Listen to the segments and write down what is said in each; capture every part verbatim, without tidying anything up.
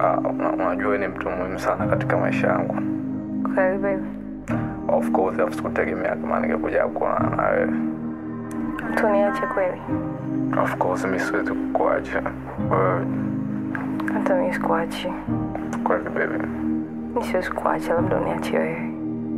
unajua ni mtu muhimu sana katika maisha yangu. Kweli baby? Of course, hapo sikutegemea kama ningekuja kuona na wewe. Mtu niache kweli? Of course, mimi siwezi kukuacha. Wewe hata mimi sikuachi. Kweli baby? Mimi siwezi kukuacha, labda uniache wewe.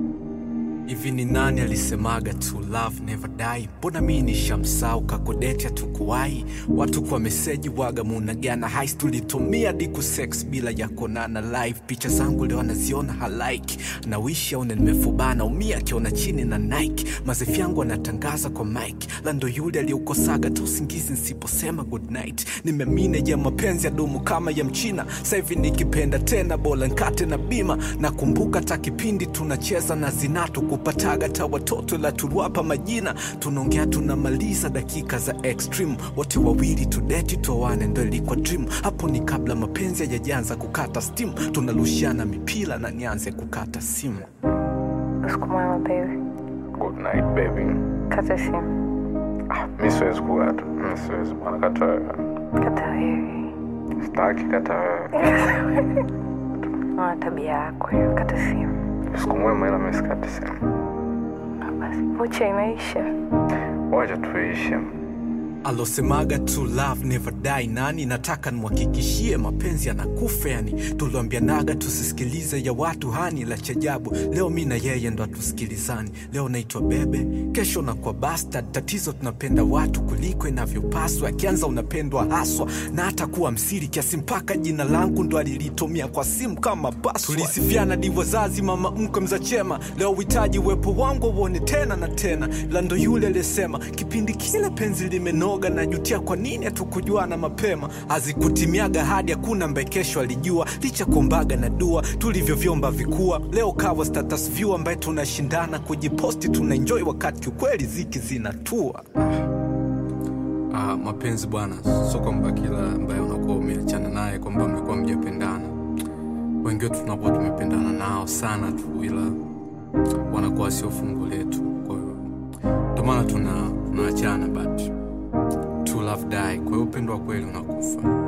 Hivi ni nani alisemaga to love never die? Mbona mimi nishamsahau kakodeti tukuwai? Watu kwa message waga munagana high tulitumia diku sex bila ya konana live. Picha zangu leo anaziona halike. Na wish yaone nimefubana umia kiona chini na Nike. Mazefi yangu anatangaza kwa mic. Lando yule aliukosaga tu usingizi nisiposema good night. Nimemine ya mapenzi ya dumu kama ya mchina. Sasa hivi nikipenda tena bola nkate na bima. Nakumbuka takipindi tunacheza na zinatu kupataga ta watoto la turuapa majina. Tunaongea tunamaliza dakika za extreme. Wote wawili tudeti tuwane ndo ilikuwa dream. Hapo ni kabla mapenzi hayajaanza kukata steam. Tunarushiana mipira na nianze kukata simu. Usiku mwema baby. Good night baby. Kata simu. Ah, mimi siwezi kukata. Mimi siwezi bwana, kata wewe. Kata wewe. Sitaki, kata wewe. Mwa tabia yako hiyo, kata simu. Usiku mwema ila mimi sikati simu. Basi vocha imeisha. Wacha tuishe. Alosemaga to love never die nani? Nataka nimhakikishie mapenzi yanakufa yani. Tuliambianaga tusisikilize ya watu hani la chajabu. Leo mimi na yeye ndo tusikilizani. Leo naitwa bebe, kesho na kwa bastard. Tatizo tunapenda watu kuliko inavyopaswa. Akianza unapendwa haswa na hata kuwa msiri kiasi mpaka jina langu ndo alilitumia kwa simu kama password. Tulisifiana di wazazi mama mko mzachema. Leo uhitaji uwepo wangu uone tena na tena. Lando yule alisema kipindi kile penzi limeno na jutia kwa nini hatukujuana mapema. Hazikutimiaga hadi hakuna mbaye kesho alijua. Licha kumbaga na dua tulivyovyomba vikua. Leo kawa status view ambaye tunashindana kujiposti tunaenjoy wakati ukweli ziki zinatua. Ah, mapenzi bwana sio kwamba kila ambaye unakuwa umeachana naye kwamba mlikuwa mjapendana. Wengi wetu tunakuwa tumependana nao sana tu ila wanakuwa sio fungu letu. Kwa hiyo ndio maana tuna tunaachana but to love die. Kwa hiyo upendo wa kweli unakufa.